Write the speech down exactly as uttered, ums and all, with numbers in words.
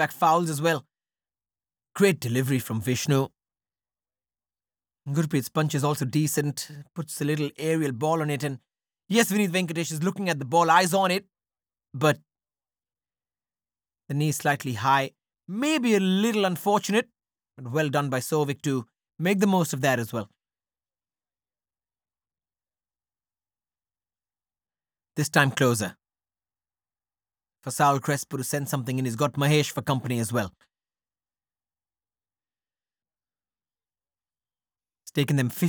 back fouls as well. Great delivery from Vishnu. Gurpreet's punch is also decent. Puts a little aerial ball on it. And yes, Vineet Venkatesh is looking at the ball, eyes on it. But the knee slightly high. Maybe a little unfortunate. But well done by Souvik to make the most of that as well. This time closer. For Saul Crespo to send something in, he's got Mahesh for company as well. It's taken them fifty